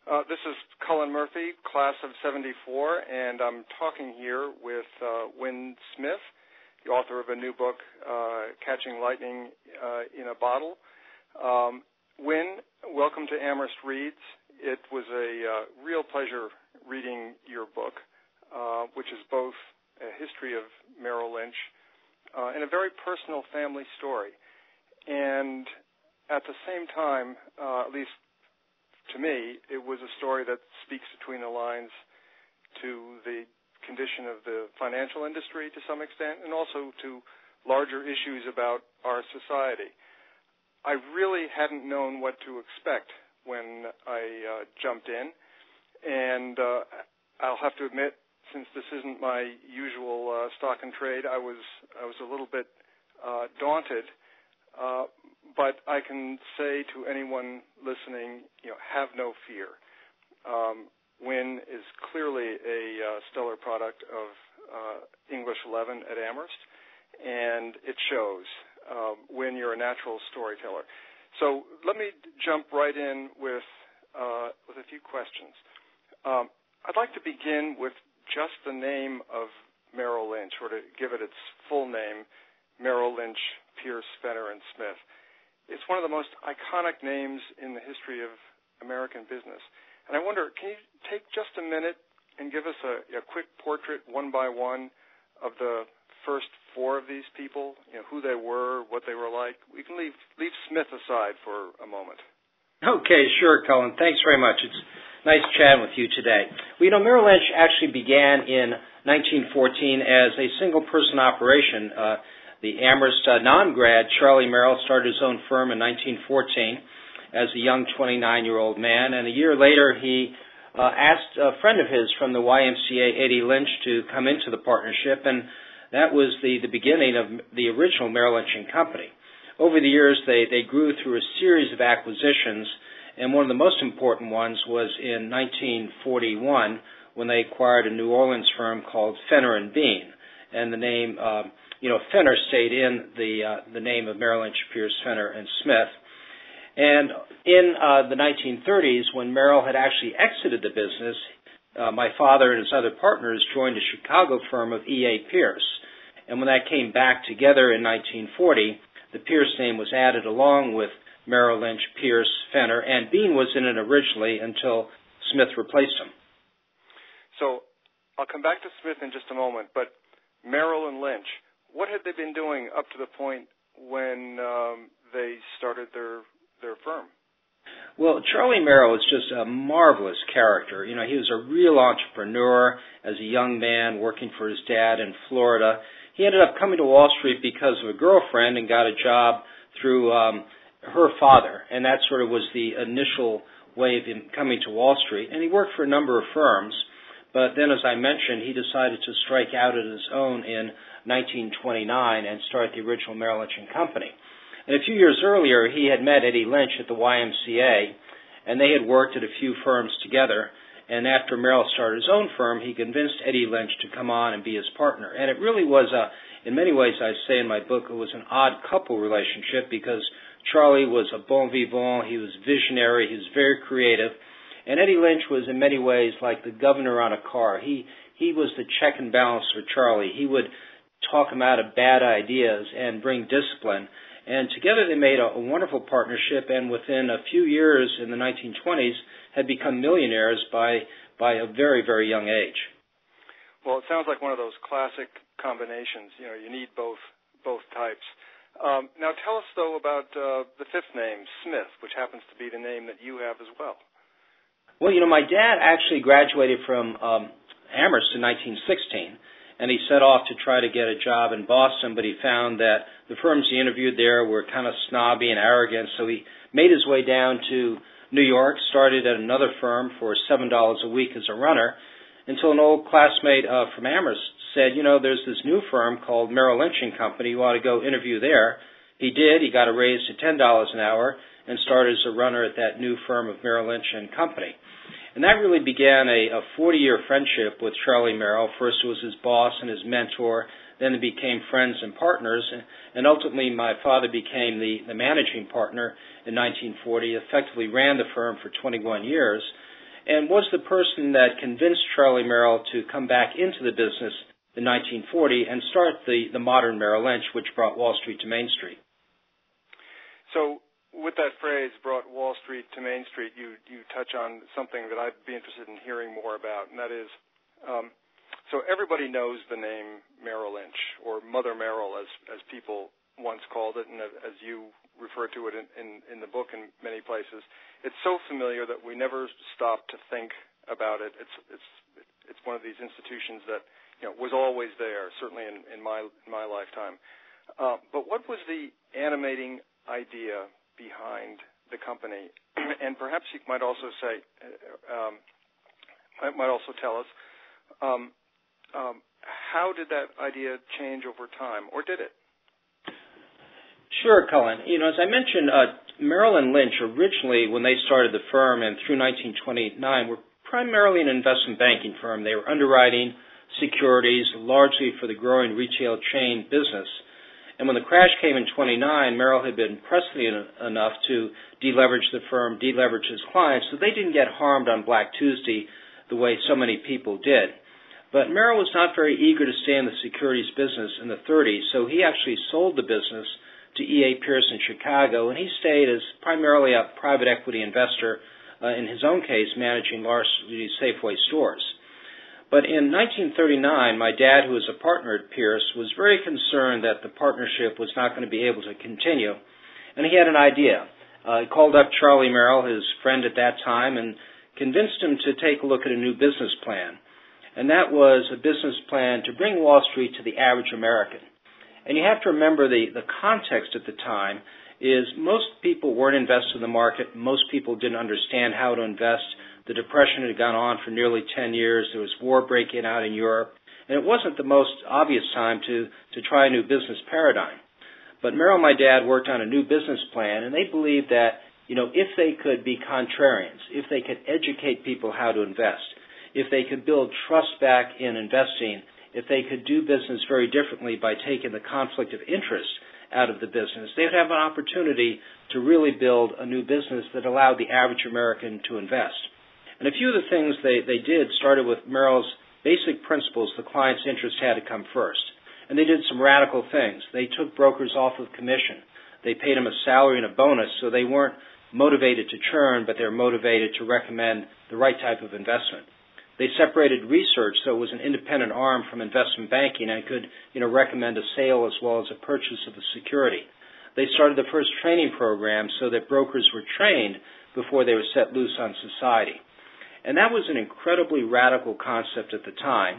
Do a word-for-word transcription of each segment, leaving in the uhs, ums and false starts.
Uh, this is Cullen Murphy, class of seventy-four, and I'm talking here with uh, Win Smith, the author of a new book, uh, Catching Lightning uh, in a Bottle. Um, Win, welcome to Amherst Reads. It was a uh, real pleasure reading your book, uh, which is both a history of Merrill Lynch uh, and a very personal family story. And at the same time, uh, at least to me, it was a story that speaks between the lines to the condition of the financial industry to some extent, and also to larger issues about our society. I really hadn't known what to expect when I uh, jumped in, and uh, I'll have to admit, since this isn't my usual uh, stock and trade, I was I was a little bit uh, daunted. Uh, but I can say to anyone listening, you know, have no fear. Um, Win is clearly a uh, stellar product of uh, English eleven at Amherst, and it shows. Uh, Win, you're a natural storyteller. So let me jump right in with uh, with a few questions. Um, I'd like to begin with just the name of Merrill Lynch, or to give it its full name, Merrill Lynch, Pierce, Fenner, and Smith. It's one of the most iconic names in the history of American business. And I wonder, can you take just a minute and give us a, a quick portrait, one by one, of the first four of these people, you know, who they were, what they were like? We can leave, leave Smith aside for a moment. Okay, sure, Cullen. Thanks very much. It's nice chatting with you today. Well, you know, Merrill Lynch actually began in nineteen fourteen as a single-person operation. Uh, The Amherst uh, non-grad, Charlie Merrill, started his own firm in nineteen fourteen as a young twenty-nine-year-old man, and a year later he uh, asked a friend of his from the Y M C A, Eddie Lynch, to come into the partnership, and that was the, the beginning of the original Merrill Lynch and Company. Over the years, they, they grew through a series of acquisitions, and one of the most important ones was in nineteen forty-one when they acquired a New Orleans firm called Fenner and Bean, and the name... Uh, You know, Fenner stayed in the uh, the name of Merrill Lynch, Pierce, Fenner, and Smith. And in uh, the nineteen thirties, when Merrill had actually exited the business, uh, my father and his other partners joined a Chicago firm of E A. Pierce. And when that came back together in nineteen forty, the Pierce name was added along with Merrill Lynch, Pierce, Fenner, and Bean was in it originally until Smith replaced him. So I'll come back to Smith in just a moment, but Merrill and Lynch, what had they been doing up to the point when um, they started their their firm? Well, Charlie Merrill was just a marvelous character. You know, he was a real entrepreneur as a young man working for his dad in Florida. He ended up coming to Wall Street because of a girlfriend and got a job through um, her father, and that sort of was the initial way of him coming to Wall Street. And he worked for a number of firms, but then, as I mentioned, he decided to strike out on his own in nineteen twenty-nine and start the original Merrill Lynch and Company. And a few years earlier, he had met Eddie Lynch at the Y M C A, and they had worked at a few firms together. And after Merrill started his own firm, he convinced Eddie Lynch to come on and be his partner. And it really was, a, in many ways, I say in my book, it was an odd couple relationship because Charlie was a bon vivant, he was visionary, he was very creative, and Eddie Lynch was in many ways like the governor on a car. He he was the check and balance for Charlie. He would talk him out of bad ideas and bring discipline. And together they made a, a wonderful partnership, and within a few years in the nineteen twenties had become millionaires by by a very, very young age. Well, it sounds like one of those classic combinations. You know, you need both both types. Um, now tell us, though, about uh, the fifth name, Smith, which happens to be the name that you have as well. Well, you know, my dad actually graduated from um, Amherst in nineteen sixteen, and he set off to try to get a job in Boston, but he found that the firms he interviewed there were kind of snobby and arrogant, so he made his way down to New York, started at another firm for seven dollars a week as a runner, until an old classmate uh, from Amherst said, you know, there's this new firm called Merrill Lynch and Company, you ought to go interview there. He did. He got a raise to ten dollars an hour and started as a runner at that new firm of Merrill Lynch and Company. And that really began a, a forty-year friendship with Charlie Merrill. First it was his boss and his mentor, then they became friends and partners, and, and ultimately my father became the, the managing partner in nineteen forty, effectively ran the firm for twenty-one years. and was the person that convinced Charlie Merrill to come back into the business in nineteen forty and start the, the modern Merrill Lynch, which brought Wall Street to Main Street. So with that phrase, brought Wall Street to Main Street, you, you touch on something that I'd be interested in hearing more about, and that is, um, so everybody knows the name Merrill Lynch, or Mother Merrill, as, as people once called it, and as you refer to it in, in, in the book in many places. It's so familiar that we never stop to think about it. It's, it's, it's one of these institutions that, you know, was always there, certainly in, in my, in my lifetime. Uh, but what was the animating idea behind the company? And perhaps you might also say, um, might, might also tell us, um, um, how did that idea change over time, or did it? Sure, Cullen. You know, as I mentioned, uh, Merrill and Lynch originally, when they started the firm and through nineteen twenty-nine, were primarily an investment banking firm. They were underwriting securities largely for the growing retail chain business. And when the crash came in twenty-nine, Merrill had been prescient enough to deleverage the firm, deleverage his clients, so they didn't get harmed on Black Tuesday the way so many people did. But Merrill was not very eager to stay in the securities business in the thirties, so he actually sold the business to E A. Pierce in Chicago, and he stayed as primarily a private equity investor, uh, in his own case, managing largely Safeway stores. But in nineteen thirty-nine, my dad, who was a partner at Pierce, was very concerned that the partnership was not going to be able to continue, and he had an idea. Uh, he called up Charlie Merrill, his friend at that time, and convinced him to take a look at a new business plan. And that was a business plan to bring Wall Street to the average American. And you have to remember the, the context at the time is most people weren't invested in the market. Most people didn't understand how to invest. The Depression had gone on for nearly ten years. There was war breaking out in Europe. And it wasn't the most obvious time to, to try a new business paradigm. But Merrill and my dad worked on a new business plan, and they believed that, you know, if they could be contrarians, if they could educate people how to invest, if they could build trust back in investing, if they could do business very differently by taking the conflict of interest out of the business, they would have an opportunity to really build a new business that allowed the average American to invest. And a few of the things they, they did started with Merrill's basic principles: the client's interest had to come first. And they did some radical things. They took brokers off of commission. They paid them a salary and a bonus, so they weren't motivated to churn, but they were motivated to recommend the right type of investment. They separated research, so it was an independent arm from investment banking and could, you know, recommend a sale as well as a purchase of the security. They started the first training program so that brokers were trained before they were set loose on society. And that was an incredibly radical concept at the time,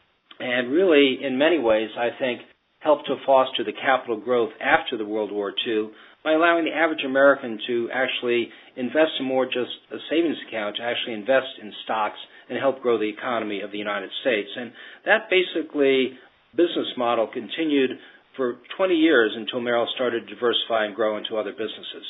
and really, in many ways, I think, helped to foster the capital growth after the World War Two by allowing the average American to actually invest in more just a savings account, to actually invest in stocks and help grow the economy of the United States. And that basically business model continued for twenty years until Merrill started to diversify and grow into other businesses.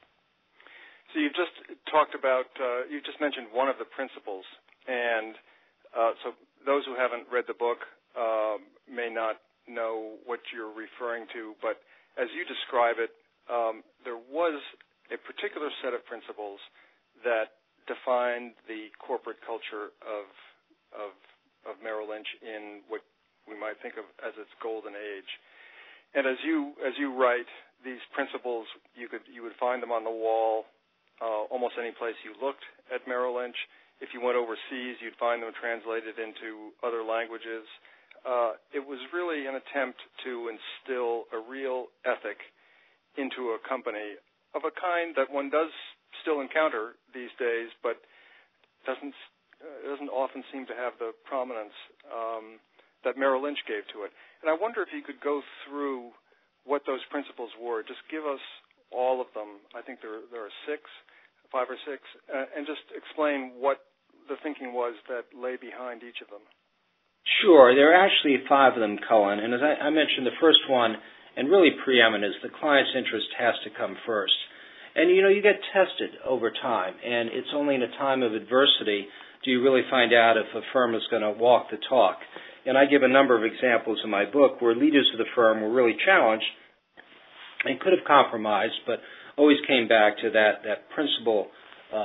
So you've just talked about, uh, you just mentioned one of the principles, and uh, so those who haven't read the book uh, may not know what you're referring to, but as you describe it, um, there was a particular set of principles that defined the corporate culture of, of, of Merrill Lynch in what we might think of as its golden age. And as you as you write, these principles, you could you would find them on the wall uh, almost any place you looked at Merrill Lynch. If you went overseas, you'd find them translated into other languages. Uh, it was really an attempt to instill a real ethic into a company of a kind that one does still encounter these days, but doesn't uh, doesn't often seem to have the prominence um, that Merrill Lynch gave to it. And I wonder if you could go through what those principles were. Just give us all of them. I think there there are six, five or six, uh, and just explain what the thinking was that lay behind each of them. Sure. There are actually five of them, Cullen. And as I, I mentioned, the first one, and really preeminent, is the client's interest has to come first. And, you know, you get tested over time, and it's only in a time of adversity do you really find out if a firm is going to walk the talk. And I give a number of examples in my book where leaders of the firm were really challenged and could have compromised, but always came back to that, that principle um,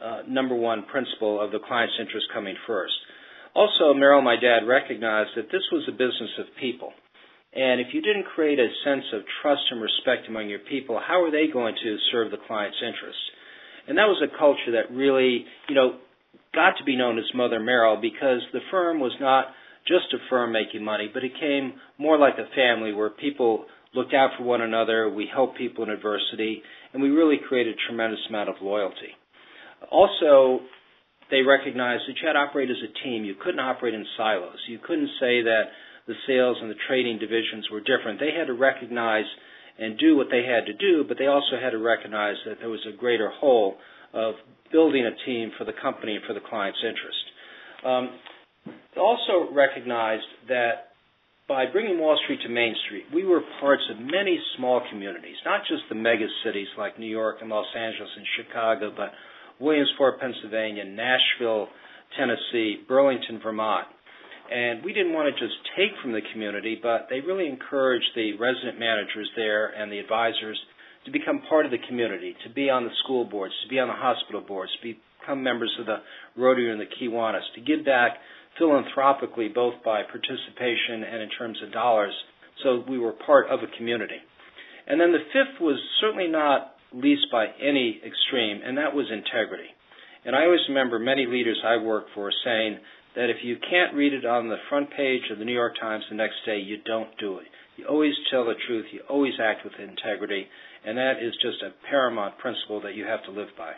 uh, number one principle of the client's interest coming first. Also, Merrill, my dad, recognized that this was a business of people. And if you didn't create a sense of trust and respect among your people, how are they going to serve the client's interests? And that was a culture that really, you know, got to be known as Mother Merrill, because the firm was not just a firm making money, but it came more like a family where people looked out for one another, we helped people in adversity, and we really created a tremendous amount of loyalty. Also, they recognized that you had to operate as a team. You couldn't operate in silos. You couldn't say that the sales and the trading divisions were different. They had to recognize and do what they had to do, but they also had to recognize that there was a greater whole of building a team for the company and for the client's interest. Um, they also recognized that by bringing Wall Street to Main Street, we were parts of many small communities, not just the mega cities like New York and Los Angeles and Chicago, but Williamsport, Pennsylvania, Nashville, Tennessee, Burlington, Vermont. And we didn't want to just take from the community, but they really encouraged the resident managers there and the advisors to become part of the community, to be on the school boards, to be on the hospital boards, to become members of the Rotary and the Kiwanis, to give back philanthropically both by participation and in terms of dollars, so we were part of a community. And then the fifth was certainly not least by any extreme, and that was integrity. And I always remember many leaders I worked for saying that if you can't read it on the front page of the New York Times the next day, you don't do it. You always tell the truth. You always act with integrity. And that is just a paramount principle that you have to live by.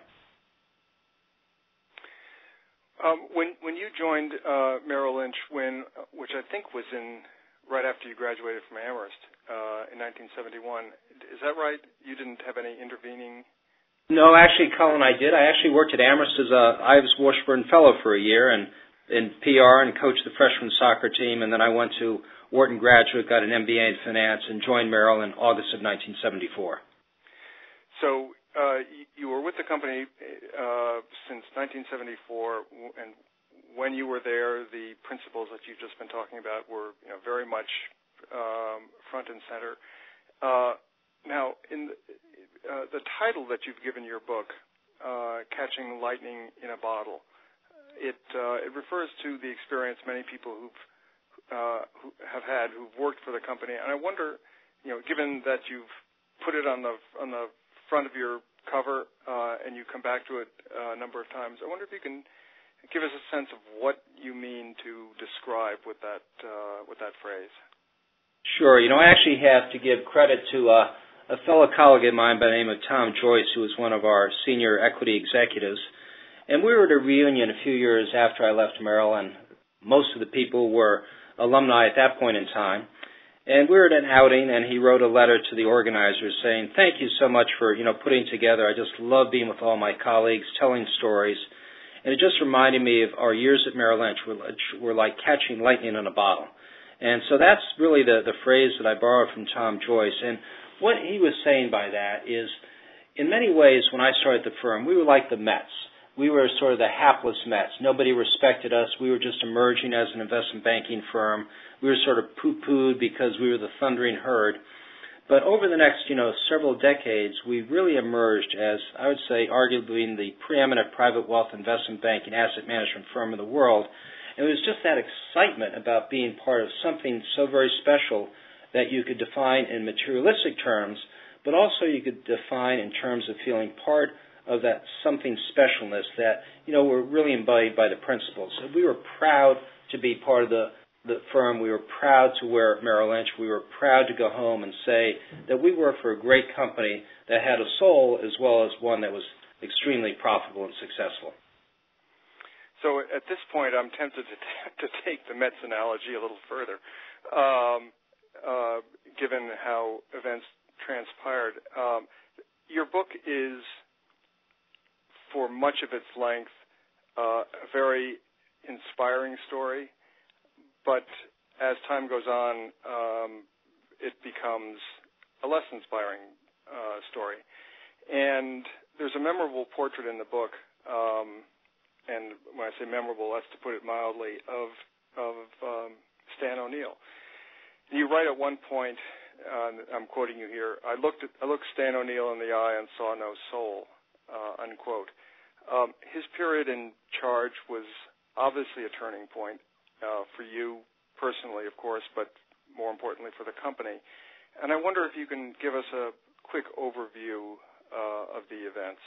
Um, when when you joined uh, Merrill Lynch, when which I think was in right after you graduated from Amherst uh, in nineteen seventy-one, is that right? You didn't have any intervening? No, actually, Colin, I did. I actually worked at Amherst as a Ives Washburn Fellow for a year, and in P R, and coached the freshman soccer team, and then I went to Wharton Graduate, got an M B A in finance, and joined Merrill in August of nineteen seventy-four. So uh, you were with the company uh, since nineteen seventy-four, and when you were there, the principles that you've just been talking about were, you know, very much um, front and center. Uh, now, in the, uh, the title that you've given your book, uh, Catching Lightning in a Bottle, It uh, it refers to the experience many people who've uh, who have had who've worked for the company, and I wonder, you know, given that you've put it on the on the front of your cover uh, and you come back to it uh, a number of times, I wonder if you can give us a sense of what you mean to describe with that uh, with that phrase. Sure. You know, I actually have to give credit to uh, a fellow colleague of mine by the name of Tom Joyce, who was one of our senior equity executives. And we were at a reunion a few years after I left Merrill, and most of the people were alumni at that point in time. And we were at an outing, and he wrote a letter to the organizers saying, "Thank you so much for, you know, putting together. I just love being with all my colleagues, telling stories." And it just reminded me of our years at Merrill Lynch were, were like catching lightning in a bottle. And so that's really the, the phrase that I borrowed from Tom Joyce. And what he was saying by that is, in many ways, when I started the firm, we were like the Mets. We were sort of the hapless Mets. Nobody respected us. We were just emerging as an investment banking firm. We were sort of poo-pooed because we were the thundering herd. But over the next, you know, several decades, we really emerged as, I would say, arguably the preeminent private wealth investment banking asset management firm in the world. And it was just that excitement about being part of something so very special that you could define in materialistic terms, but also you could define in terms of feeling part of that something specialness that, you know, were really embodied by the principles. So we were proud to be part of the, the firm. We were proud to wear Merrill Lynch. We were proud to go home and say that we worked for a great company that had a soul as well as one that was extremely profitable and successful. So at this point, I'm tempted to, t- to take the Mets analogy a little further, um, uh, given how events transpired. Um, your book is, for much of its length, uh, a very inspiring story, but as time goes on, um, it becomes a less inspiring uh, story. And there's a memorable portrait in the book, um, and when I say memorable, that's to put it mildly, of of um, Stan O'Neill. You write at one point, uh, I'm quoting you here, I looked at, I looked Stan O'Neill in the eye and saw no soul, uh, unquote. Um, his period in charge was obviously a turning point uh, for you personally, of course, but more importantly for the company. And I wonder if you can give us a quick overview uh, of the events.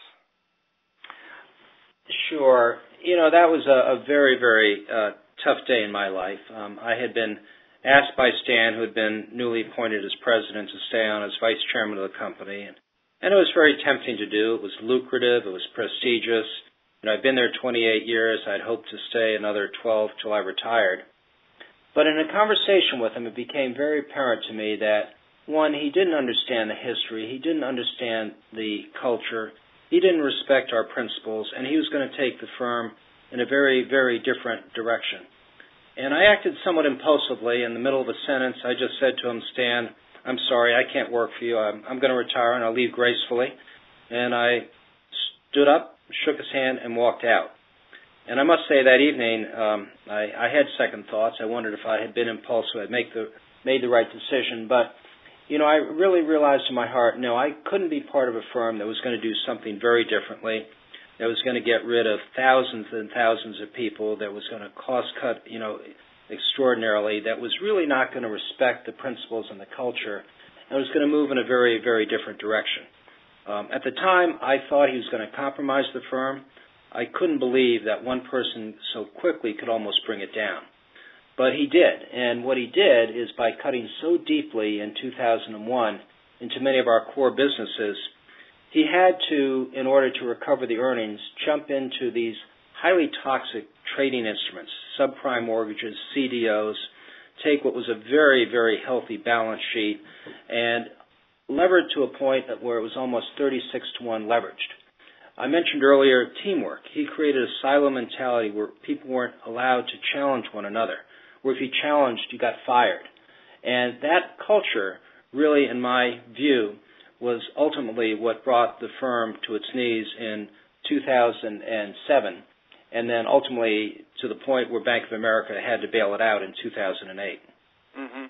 Sure. You know, that was a, a very, very uh, tough day in my life. Um, I had been asked by Stan, who had been newly appointed as president, to stay on as vice chairman of the company. And, and it was very tempting to do. It was lucrative. It was prestigious. You know, I'd been there twenty-eight years. I'd hoped to stay another twelve till I retired. But in a conversation with him, it became very apparent to me that, one, he didn't understand the history. He didn't understand the culture. He didn't respect our principles, and he was going to take the firm in a very, very different direction. And I acted somewhat impulsively. In the middle of a sentence, I just said to him, Stan, I'm sorry, I can't work for you. I'm, I'm going to retire, and I'll leave gracefully. And I stood up, shook his hand, and walked out. And I must say that evening, um, I, I had second thoughts. I wondered if I had been impulsive, I'd make the, made the right decision. But you know, I really realized in my heart, no, I couldn't be part of a firm that was going to do something very differently, that was going to get rid of thousands and thousands of people, that was going to cost cut, you know, extraordinarily, that was really not going to respect the principles and the culture, and was going to move in a very, very different direction. Um, at the time, I thought he was going to compromise the firm. I couldn't believe that one person so quickly could almost bring it down. But he did, and what he did is by cutting so deeply in two thousand one into many of our core businesses, he had to, in order to recover the earnings, jump into these highly toxic trading instruments, subprime mortgages, C D Os, take what was a very, very healthy balance sheet, and lever it to a point where it was almost thirty-six to one leveraged. I mentioned earlier teamwork. He created a silo mentality where people weren't allowed to challenge one another, where if you challenged, you got fired. And that culture, really, in my view, was ultimately what brought the firm to its knees in two thousand seven, and then ultimately to the point where Bank of America had to bail it out in two thousand eight. Mm-hmm.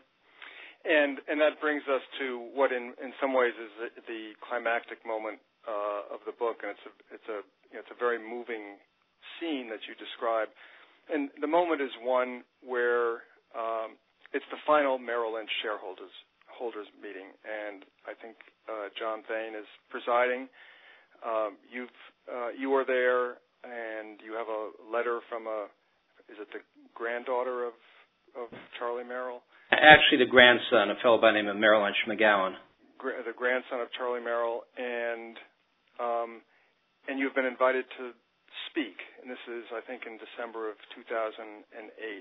And and that brings us to what, in, in some ways, is the, the climactic moment uh, of the book, and it's a it's a you know, it's a very moving scene that you describe. And the moment is one where um, it's the final Merrill Lynch shareholders holders meeting, and I think uh, John Thain is presiding. Um, you've uh, you are there, and you have a letter from a is it the granddaughter of of Charlie Merrill? Actually, the grandson, a fellow by the name of Merrill Lynch McGowan. Gra- the grandson of Charlie Merrill, and um, and you've been invited to speak, and this is, I think, in December of two thousand eight.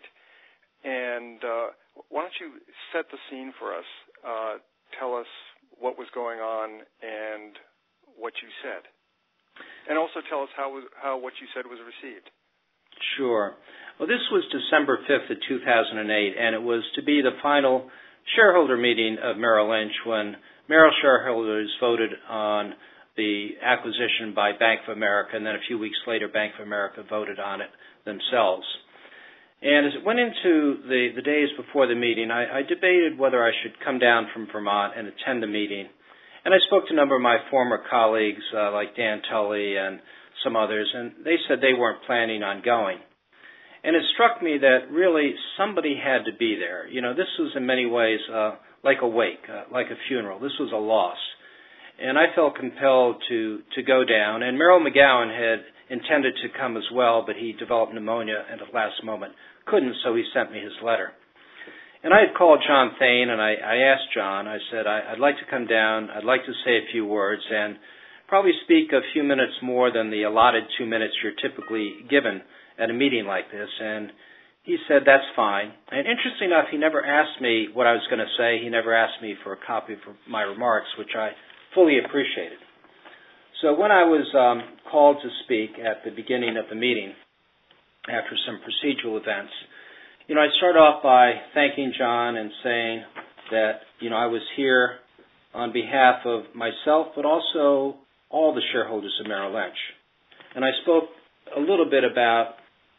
And uh, why don't you set the scene for us? Uh, tell us what was going on and what you said, and also tell us how was, how what you said was received. Sure. Well, this was December fifth of two thousand eight, and it was to be the final shareholder meeting of Merrill Lynch when Merrill shareholders voted on the acquisition by Bank of America, and then a few weeks later, Bank of America voted on it themselves. And as it went into the, the days before the meeting, I, I debated whether I should come down from Vermont and attend the meeting. And I spoke to a number of my former colleagues, uh, like Dan Tully and some others, and they said they weren't planning on going. And it struck me that really somebody had to be there. You know, this was in many ways uh, like a wake, uh, like a funeral. This was a loss. And I felt compelled to, to go down. And Merrill McGowan had intended to come as well, but he developed pneumonia at the last moment. Couldn't, so he sent me his letter. And I had called John Thain, and I, I asked John, I said, I, I'd like to come down. I'd like to say a few words and probably speak a few minutes more than the allotted two minutes you're typically given at a meeting like this. And he said, that's fine. And interestingly enough, he never asked me what I was going to say. He never asked me for a copy of my remarks, which I fully appreciated. So when I was um, called to speak at the beginning of the meeting, after some procedural events, you know, I start off by thanking John and saying that, you know, I was here on behalf of myself, but also all the shareholders of Merrill Lynch. And I spoke a little bit about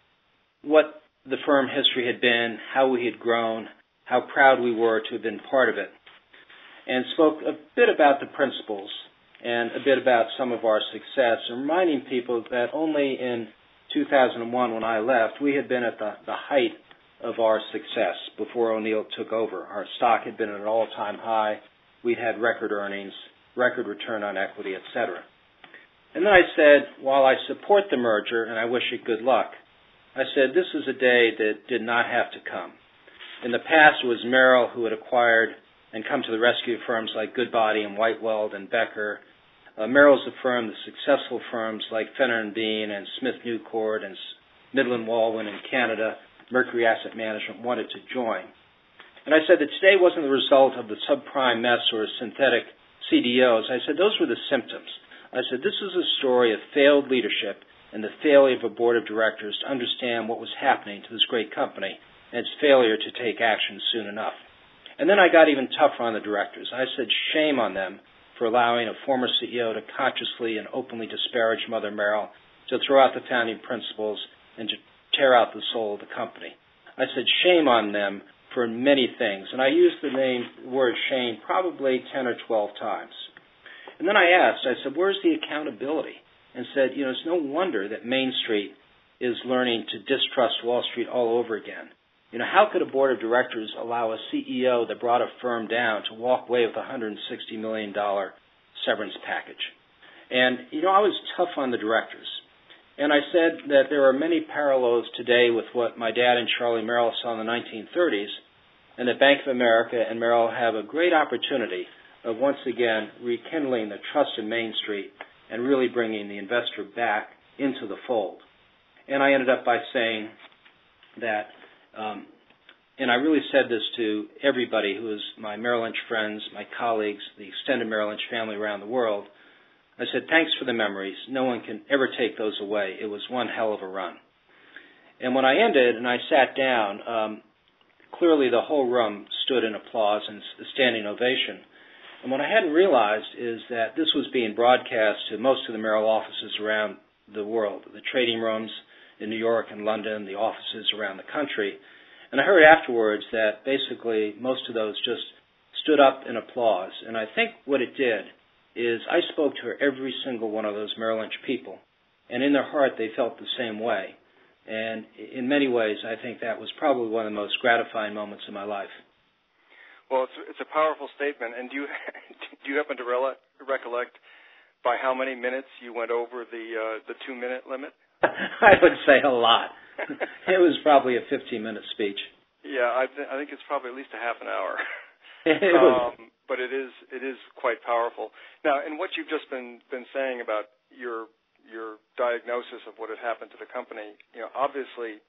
what the firm history had been, how we had grown, how proud we were to have been part of it, and spoke a bit about the principles. and a bit about some of our success, and reminding people that only in two thousand one, when I left, we had been at the, the height of our success before O'Neill took over. Our stock had been at an all-time high. We'd had record earnings, record return on equity, et cetera. And then I said, while I support the merger and I wish it good luck, I said this is a day that did not have to come. In the past, it was Merrill who had acquired and come to the rescue of firms like Goodbody and Whiteweld and Becker. Uh, Merrill's affirmed the successful firms like Fenner and Bean and Smith Newcourt and Midland Waldwin in Canada, Mercury Asset Management, wanted to join. And I said that today wasn't the result of the subprime mess or synthetic C D Os. I said those were the symptoms. I said this is a story of failed leadership and the failure of a board of directors to understand what was happening to this great company and its failure to take action soon enough. And then I got even tougher on the directors. I said shame on them for allowing a former C E O to consciously and openly disparage Mother Merrill, to throw out the founding principles, and to tear out the soul of the company. I said shame on them for many things, and I used the name word shame probably ten or twelve times. And then I asked, I said, where's the accountability? And said, you know, it's no wonder that Main Street is learning to distrust Wall Street all over again. You know, how could a board of directors allow a C E O that brought a firm down to walk away with a one hundred sixty million dollars severance package? And, you know, I was tough on the directors. And I said that there are many parallels today with what my dad and Charlie Merrill saw in the nineteen thirties, and that Bank of America and Merrill have a great opportunity of once again rekindling the trust in Main Street and really bringing the investor back into the fold. And I ended up by saying that Um, and I really said this to everybody who is my Merrill Lynch friends, my colleagues, the extended Merrill Lynch family around the world. I said, thanks for the memories. No one can ever take those away. It was one hell of a run. And when I ended and I sat down, um, clearly the whole room stood in applause and a standing ovation. And what I hadn't realized is that this was being broadcast to most of the Merrill offices around the world, the trading rooms in New York and London, the offices around the country. And I heard afterwards that basically most of those just stood up in applause. And I think what it did is I spoke to every single one of those Merrill Lynch people. And in their heart, they felt the same way. And in many ways, I think that was probably one of the most gratifying moments of my life. Well, it's, it's a powerful statement. And do you, do you happen to re- recollect by how many minutes you went over the uh, the two-minute limit? I would say a lot. It was probably a fifteen-minute speech. Yeah, I, th- I think it's probably at least a half an hour. It was. Um, but it is it is quite powerful. Now, in what you've just been been saying about your your diagnosis of what had happened to the company, you know, obviously,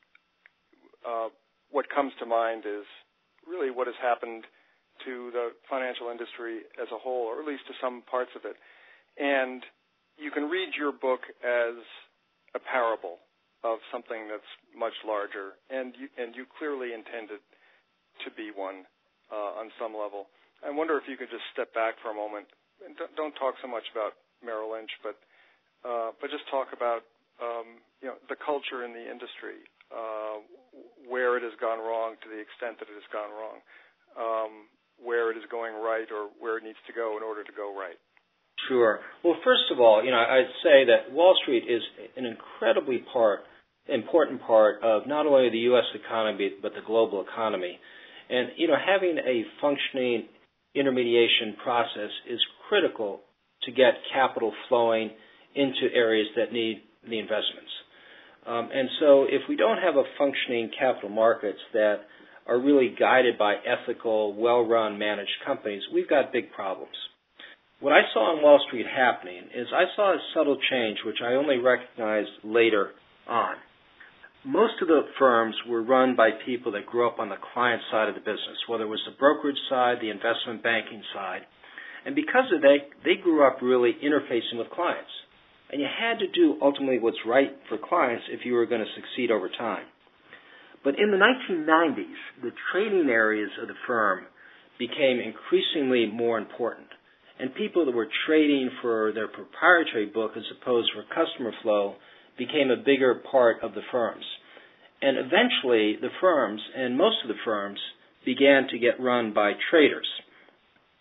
uh, what comes to mind is really what has happened to the financial industry as a whole, or at least to some parts of it. And you can read your book as a parable of something that's much larger, and you, and you clearly intended to be one uh, on some level. I wonder if you could just step back for a moment and don't, don't talk so much about Merrill Lynch, but uh, but just talk about um, you know the culture in the industry, uh, where it has gone wrong to the extent that it has gone wrong, um, where it is going right or where it needs to go in order to go right. Sure. Well, first of all, you know, I'd say that Wall Street is an incredibly part, important part of not only the U S economy but the global economy. And, you know, having a functioning intermediation process is critical to get capital flowing into areas that need the investments. Um, and so if we don't have a functioning capital markets that are really guided by ethical, well-run, managed companies, we've got big problems. What I saw on Wall Street happening is I saw a subtle change, which I only recognized later on. Most of the firms were run by people that grew up on the client side of the business, whether it was the brokerage side, the investment banking side. And because of that, they grew up really interfacing with clients. And you had to do ultimately what's right for clients if you were going to succeed over time. But in the nineteen nineties, the trading areas of the firm became increasingly more important. And people that were trading for their proprietary book as opposed to customer flow became a bigger part of the firms. And eventually the firms, and most of the firms, began to get run by traders.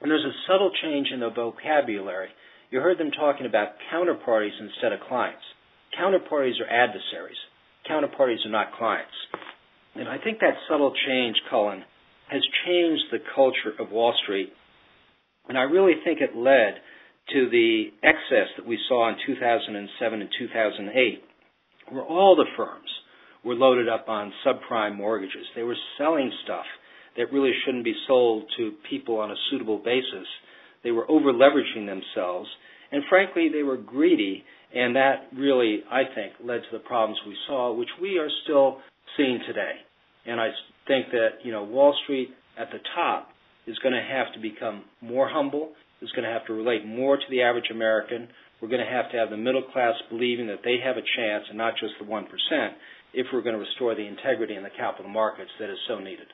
And there's a subtle change in the vocabulary. You heard them talking about counterparties instead of clients. Counterparties are adversaries. Counterparties are not clients. And I think that subtle change, Cullen, has changed the culture of Wall Street. And I really think it led to the excess that we saw in two thousand seven and two thousand eight, where all the firms were loaded up on subprime mortgages. They were selling stuff that really shouldn't be sold to people on a suitable basis. They were over-leveraging themselves, and frankly, they were greedy, and that really, I think, led to the problems we saw, which we are still seeing today. And I think that, you know, Wall Street at the top is going to have to become more humble, is going to have to relate more to the average American. We're going to have to have the middle class believing that they have a chance, and not just the one percent, if we're going to restore the integrity in the capital markets that is so needed.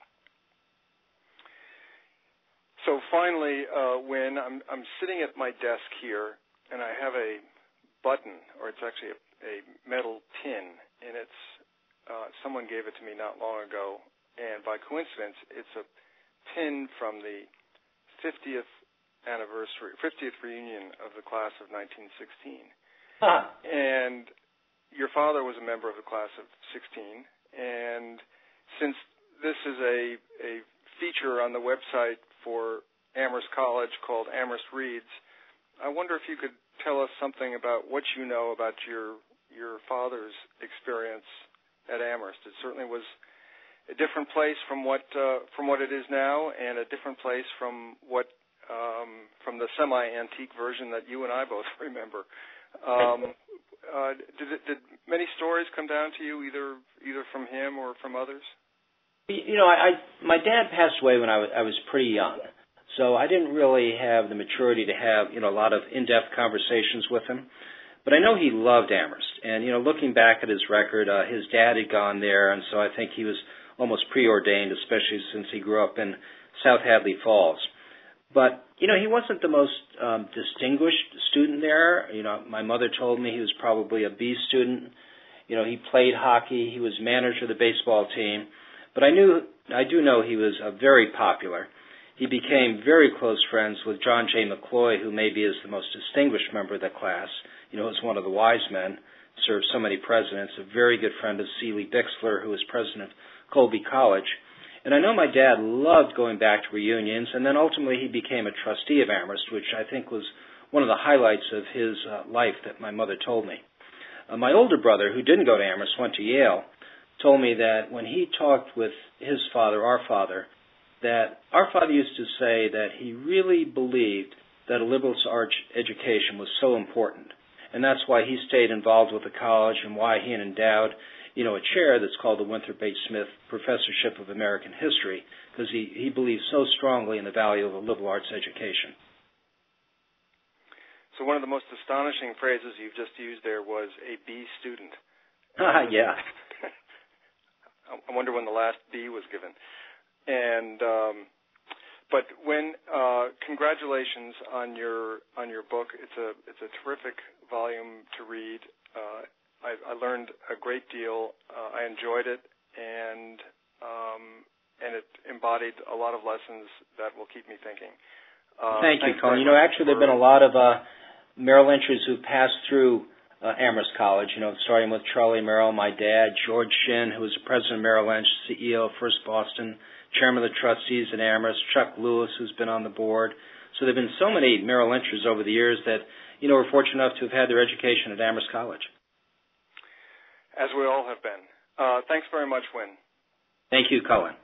So finally, uh, when I'm, I'm sitting at my desk here, and I have a button, or it's actually a, a metal pin, and it's uh, someone gave it to me not long ago, and by coincidence, it's a pin from the fiftieth anniversary, fiftieth reunion of the class of nineteen sixteen. Huh. And your father was a member of the class of sixteen, and since this is a, a feature on the website for Amherst College called Amherst Reads, I wonder if you could tell us something about what you know about your your father's experience at Amherst. It certainly was a different place from what uh, from what it is now, and a different place from what um, from the semi-antique version that you and I both remember. Um, uh, did, it, did many stories come down to you, either either from him or from others? You know, I, I my dad passed away when I was, I was pretty young, so I didn't really have the maturity to have, you know, a lot of in-depth conversations with him. But I know he loved Amherst, and, you know, looking back at his record, uh, his dad had gone there, and so I think he was almost preordained, especially since he grew up in South Hadley Falls. But, you know, he wasn't the most um, distinguished student there. You know, my mother told me he was probably a B student. You know, he played hockey. He was manager of the baseball team. But I knew, I do know he was uh, very popular. He became very close friends with John J. McCloy, who maybe is the most distinguished member of the class. You know, was one of the wise men, served so many presidents, a very good friend of Seeley Bixler, who was president of Colby College. And I know my dad loved going back to reunions, and then ultimately he became a trustee of Amherst, which I think was one of the highlights of his uh, life that my mother told me. Uh, my older brother, who didn't go to Amherst, went to Yale, told me that when he talked with his father, our father, that our father used to say that he really believed that a liberal arts education was so important. And that's why he stayed involved with the college and why he endowed, you know, a chair that's called the Winthrop H. Smith Professorship of American History, because he, he believes so strongly in the value of a liberal arts education. So one of the most astonishing phrases you've just used there was a B student. Uh, yeah. I wonder when the last B was given. And um, but when uh, congratulations on your on your book. It's a it's a terrific volume to read. Uh, I, I learned a great deal. Uh, I enjoyed it, and um, and it embodied a lot of lessons that will keep me thinking. Uh, Thank you, Colin. You know, actually, there have been a lot of uh, Merrill Lynchers who passed through uh, Amherst College, you know, starting with Charlie Merrill, my dad, George Shinn, who was the president of Merrill Lynch, C E O of First Boston, chairman of the trustees at Amherst, Chuck Lewis, who's been on the board. So there have been so many Merrill Lynchers over the years that, you know, we're fortunate enough to have had their education at Amherst College. As we all have been. Uh, thanks very much, Win. Thank you, Colin.